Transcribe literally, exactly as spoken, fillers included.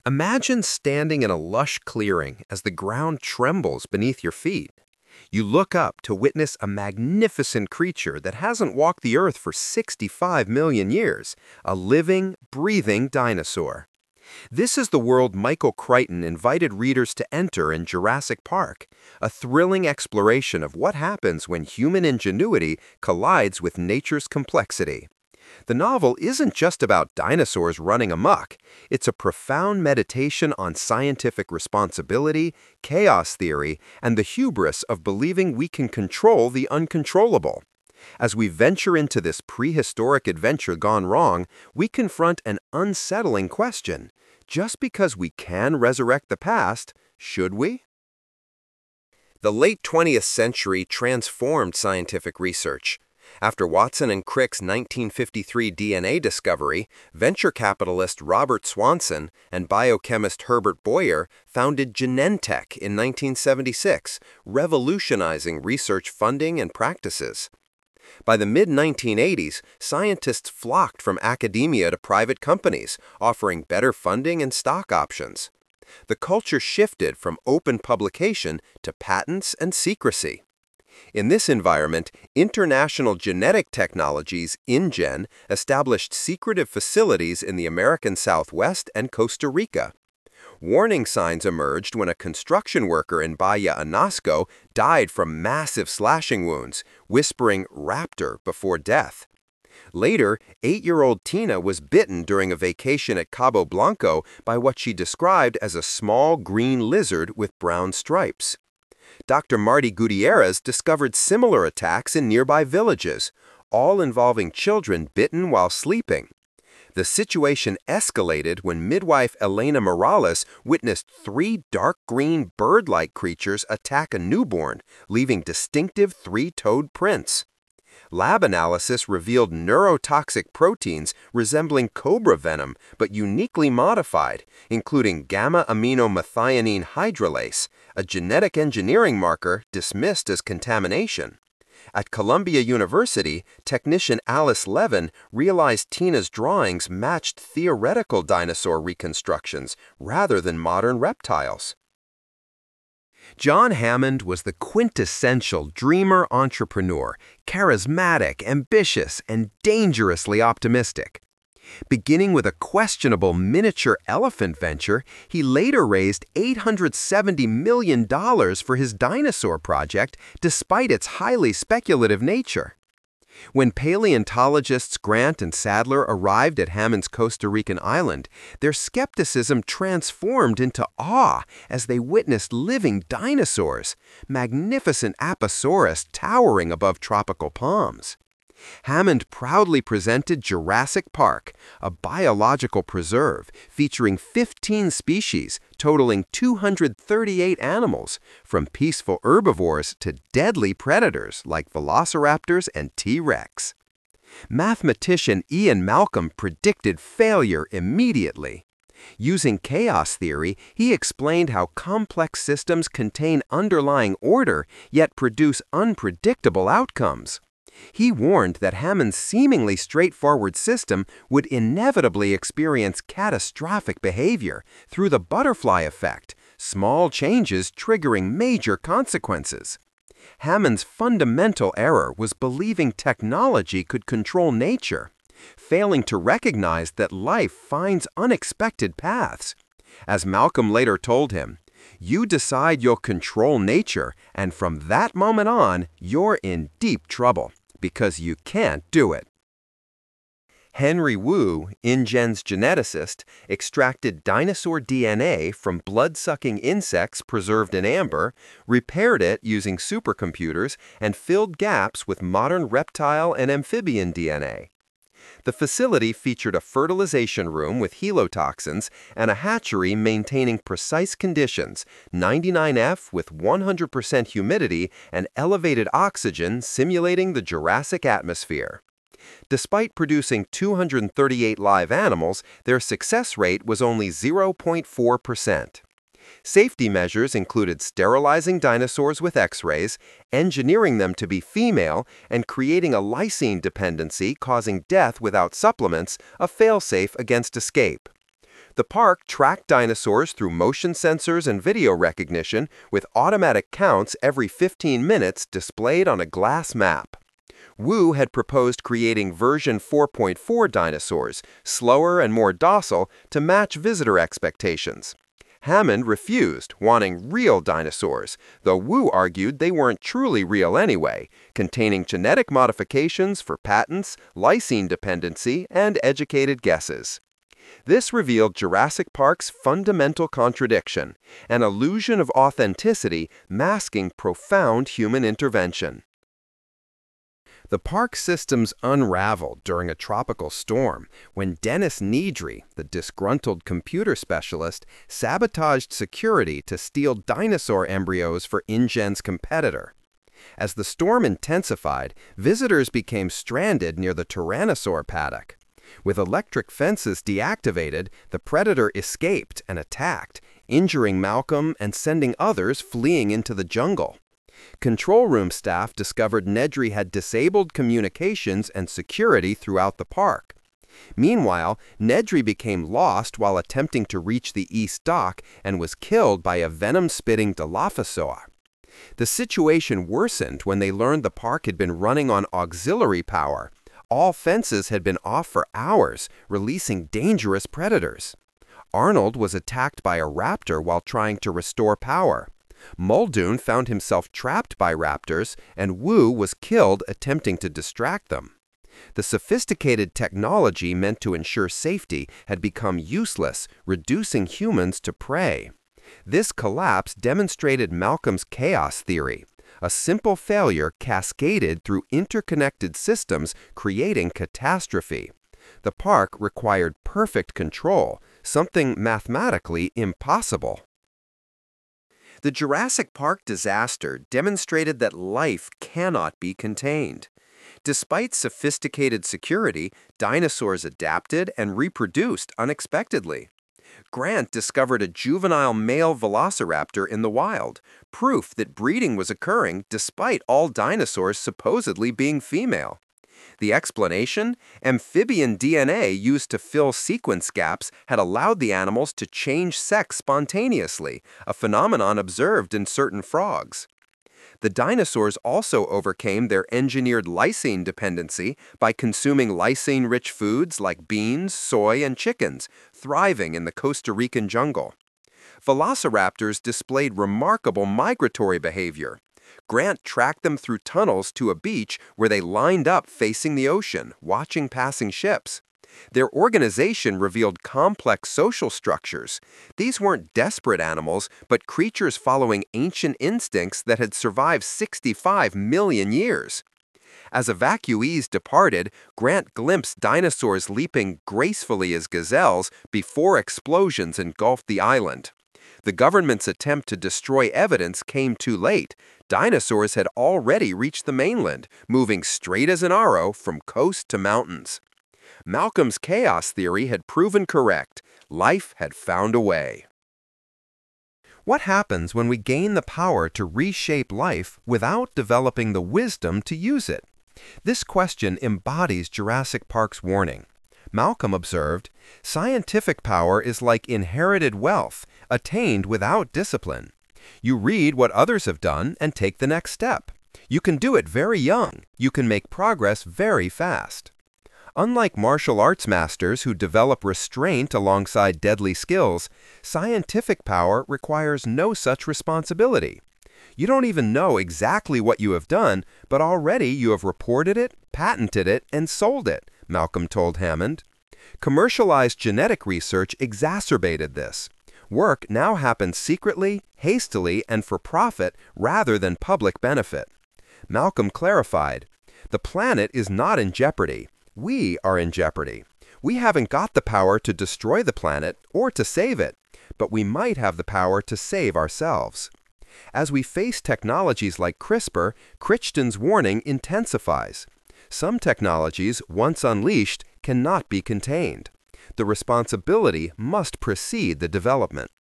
Imagine standing in a lush clearing as the ground trembles beneath your feet. You look up to witness a magnificent creature that hasn't walked the earth for sixty-five million years, a living, breathing dinosaur. This is the world Michael Crichton invited readers to enter in Jurassic Park, a thrilling exploration of what happens when human ingenuity collides with nature's complexity. The novel isn't just about dinosaurs running amok. It's a profound meditation on scientific responsibility, chaos theory, and the hubris of believing we can control the uncontrollable. As we venture into this prehistoric adventure gone wrong, we confront an unsettling question. Just because we can resurrect the past, should we? The late twentieth century transformed scientific research. After Watson and Crick's nineteen fifty-three D N A discovery, venture capitalist Robert Swanson and biochemist Herbert Boyer founded Genentech in nineteen seventy-six, revolutionizing research funding and practices. By the mid nineteen eighties, scientists flocked from academia to private companies, offering better funding and stock options. The culture shifted from open publication to patents and secrecy. In this environment, International Genetic Technologies, InGen, established secretive facilities in the American Southwest and Costa Rica. Warning signs emerged when a construction worker in Bahia Anasco died from massive slashing wounds, whispering "raptor" before death. Later, eight-year-old Tina was bitten during a vacation at Cabo Blanco by what she described as a small green lizard with brown stripes. Doctor Marty Gutierrez discovered similar attacks in nearby villages, all involving children bitten while sleeping. The situation escalated when midwife Elena Morales witnessed three dark green bird-like creatures attack a newborn, leaving distinctive three-toed prints. Lab analysis revealed neurotoxic proteins resembling cobra venom but uniquely modified, including gamma-aminomethionine hydrolase, a genetic engineering marker dismissed as contamination. At Columbia University, technician Alice Levin realized Tina's drawings matched theoretical dinosaur reconstructions rather than modern reptiles. John Hammond was the quintessential dreamer-entrepreneur, charismatic, ambitious, and dangerously optimistic. Beginning with a questionable miniature elephant venture, he later raised eight hundred seventy million dollars for his dinosaur project despite its highly speculative nature. When paleontologists Grant and Sadler arrived at Hammond's Costa Rican island, their skepticism transformed into awe as they witnessed living dinosaurs, magnificent Apatosaurus towering above tropical palms. Hammond proudly presented Jurassic Park, a biological preserve featuring fifteen species totaling two hundred thirty-eight animals, from peaceful herbivores to deadly predators like velociraptors and T-Rex. Mathematician Ian Malcolm predicted failure immediately. Using chaos theory, he explained how complex systems contain underlying order yet produce unpredictable outcomes. He warned that Hammond's seemingly straightforward system would inevitably experience catastrophic behavior through the butterfly effect, small changes triggering major consequences. Hammond's fundamental error was believing technology could control nature, failing to recognize that life finds unexpected paths. As Malcolm later told him, "You decide you'll control nature, and from that moment on, you're in deep trouble, because you can't do it." Henry Wu, InGen's geneticist, extracted dinosaur D N A from blood-sucking insects preserved in amber, repaired it using supercomputers, and filled gaps with modern reptile and amphibian D N A. The facility featured a fertilization room with helotoxins and a hatchery maintaining precise conditions, ninety-nine F with one hundred percent humidity and elevated oxygen simulating the Jurassic atmosphere. Despite producing two hundred thirty-eight live animals, their success rate was only zero point four percent. Safety measures included sterilizing dinosaurs with X-rays, engineering them to be female, and creating a lysine dependency causing death without supplements, a failsafe against escape. The park tracked dinosaurs through motion sensors and video recognition with automatic counts every fifteen minutes displayed on a glass map. Wu had proposed creating version four point four dinosaurs, slower and more docile, to match visitor expectations. Hammond refused, wanting real dinosaurs, though Wu argued they weren't truly real anyway, containing genetic modifications for patents, lysine dependency, and educated guesses. This revealed Jurassic Park's fundamental contradiction, an illusion of authenticity masking profound human intervention. The park systems unraveled during a tropical storm when Dennis Nedry, the disgruntled computer specialist, sabotaged security to steal dinosaur embryos for InGen's competitor. As the storm intensified, visitors became stranded near the Tyrannosaur paddock. With electric fences deactivated, the predator escaped and attacked, injuring Malcolm and sending others fleeing into the jungle. Control room staff discovered Nedry had disabled communications and security throughout the park. Meanwhile, Nedry became lost while attempting to reach the East Dock and was killed by a venom-spitting Dilophosaur. The situation worsened when they learned the park had been running on auxiliary power. All fences had been off for hours, releasing dangerous predators. Arnold was attacked by a raptor while trying to restore power. Muldoon found himself trapped by raptors, and Wu was killed attempting to distract them. The sophisticated technology meant to ensure safety had become useless, reducing humans to prey. This collapse demonstrated Malcolm's chaos theory. A simple failure cascaded through interconnected systems, creating catastrophe. The park required perfect control, something mathematically impossible. The Jurassic Park disaster demonstrated that life cannot be contained. Despite sophisticated security, dinosaurs adapted and reproduced unexpectedly. Grant discovered a juvenile male velociraptor in the wild, proof that breeding was occurring despite all dinosaurs supposedly being female. The explanation? Amphibian D N A used to fill sequence gaps had allowed the animals to change sex spontaneously, a phenomenon observed in certain frogs. The dinosaurs also overcame their engineered lysine dependency by consuming lysine-rich foods like beans, soy, and chickens, thriving in the Costa Rican jungle. Velociraptors displayed remarkable migratory behavior. Grant tracked them through tunnels to a beach where they lined up facing the ocean, watching passing ships. Their organization revealed complex social structures. These weren't desperate animals, but creatures following ancient instincts that had survived sixty-five million years. As evacuees departed, Grant glimpsed dinosaurs leaping gracefully as gazelles before explosions engulfed the island. The government's attempt to destroy evidence came too late. Dinosaurs had already reached the mainland, moving straight as an arrow from coast to mountains. Malcolm's chaos theory had proven correct. Life had found a way. What happens when we gain the power to reshape life without developing the wisdom to use it? This question embodies Jurassic Park's warning. Malcolm observed, "Scientific power is like inherited wealth, attained without discipline. You read what others have done and take the next step. You can do it very young. You can make progress very fast." Unlike martial arts masters who develop restraint alongside deadly skills, scientific power requires no such responsibility. You don't even know exactly what you have done, but already you have reported it, patented it, and sold it, Malcolm told Hammond. Commercialized genetic research exacerbated this. Work now happens secretly, hastily, and for profit rather than public benefit. Malcolm clarified, "The planet is not in jeopardy. We are in jeopardy. We haven't got the power to destroy the planet or to save it, but we might have the power to save ourselves." As we face technologies like CRISPR, Crichton's warning intensifies. Some technologies, once unleashed, cannot be contained. The responsibility must precede the development.